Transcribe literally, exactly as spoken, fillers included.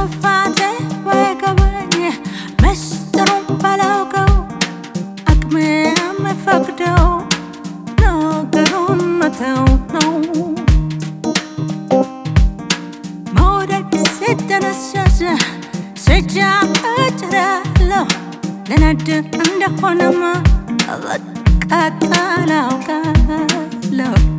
ክፋቴ ባይገባኝ ምስጢሩን ባላውቀው አቅሜ የምፈቅደው ነገሩን መተው ነው። መውደድ ሲጠነሰስ ስጃቀጭራለሁ ልነድ እንደሆነማ አቃጣል አውቃለሁ